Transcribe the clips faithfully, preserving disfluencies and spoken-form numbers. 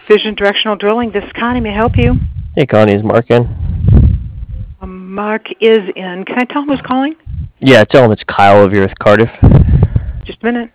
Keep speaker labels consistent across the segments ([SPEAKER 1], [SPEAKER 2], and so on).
[SPEAKER 1] Vision Directional Drilling. This is Connie. May I help you?
[SPEAKER 2] Hey, Connie, is Mark in?
[SPEAKER 1] Um, Mark is in. Can I tell him who's calling?
[SPEAKER 2] Yeah, tell him it's Kyle over here with Cardiff.
[SPEAKER 1] Just a minute.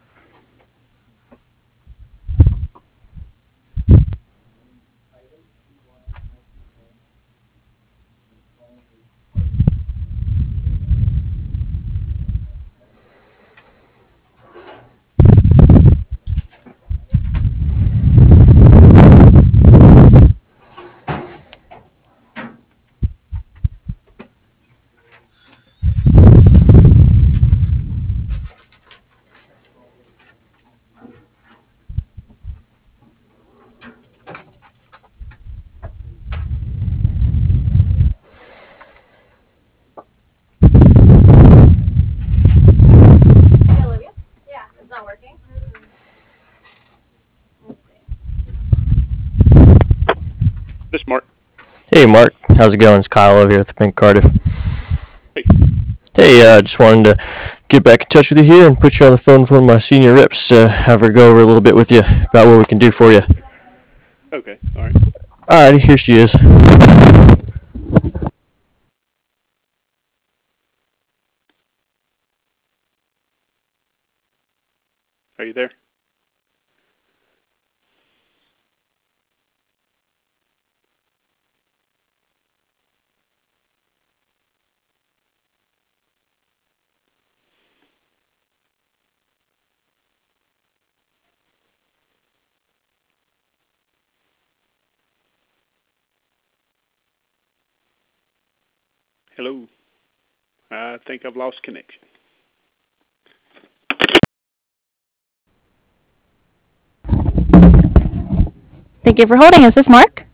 [SPEAKER 3] Hey, Olivia? Yeah, it's not working. Let's see.
[SPEAKER 4] This is Mark.
[SPEAKER 2] Hey, Mark, how's it going? It's Kyle over here with Pink Cardiff.
[SPEAKER 4] Hey.
[SPEAKER 2] Hey, uh, just wanted to get back in touch with you here and put you on the phone with one of my senior reps to have her go over a little bit with you about what we can do for you.
[SPEAKER 4] Okay, all right.
[SPEAKER 2] Alrighty, here she is.
[SPEAKER 4] Are you there? Hello. I think I've lost connection.
[SPEAKER 3] Thank you for holding. Is this Mark?